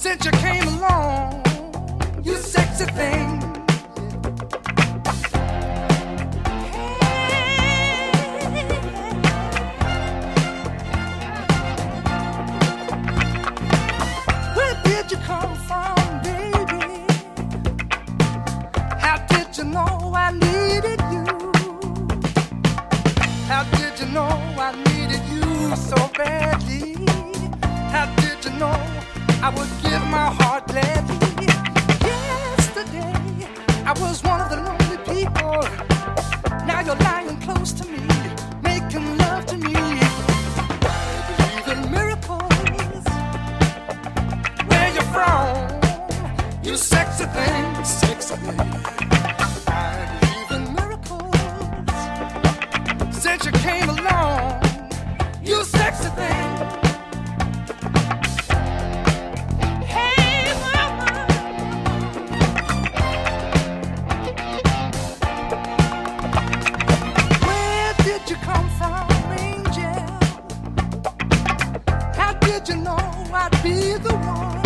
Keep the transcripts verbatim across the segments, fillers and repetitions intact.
since you came along, you sexy thing. Where did you come from, baby? How did you know I needed you? How did you know I needed you so badly? How did you know I would give my heart gladly? Yesterday, I was one of the lonely people. Now you're lying close to me, making love to me. I believe in miracles. Where you from? You sexy thing, sexy lady. I believe in miracles. Since you came along, you sexy thing. Did you know I'd be the one?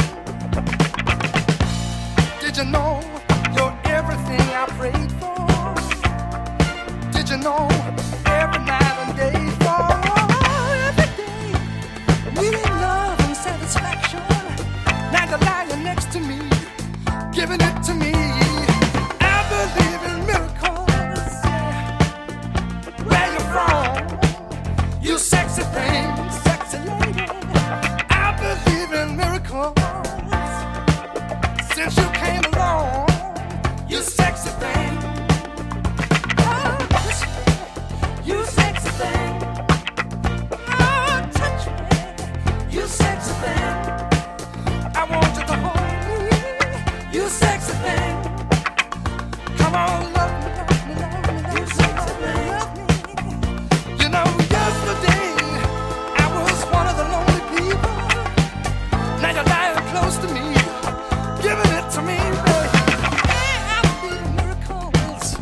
Did you know you're everything I prayed for? Did you know every night and day for every day? Needing love and satisfaction. Now you're lying next to me, giving it to me. I believe in miracles. Where you from? You sexy thing, sexy lady. Believe in miracles. Since you came along, you sexy thing. Oh, touch me, you sexy thing. Oh, touch me, you sexy thing. I want you to hold me, you sexy thing. Come on, love me, love me, love me, you sexy thing. Love me. You know, yesterday I was one of the lonely people. Now you're lying close to me, giving it to me, baby. I believe in miracles.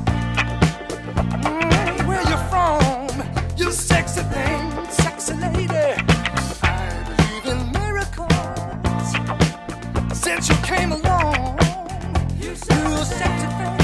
Mm, where you from? You sexy thing, sexy lady. I believe in miracles. Since you came along, you sexy thing.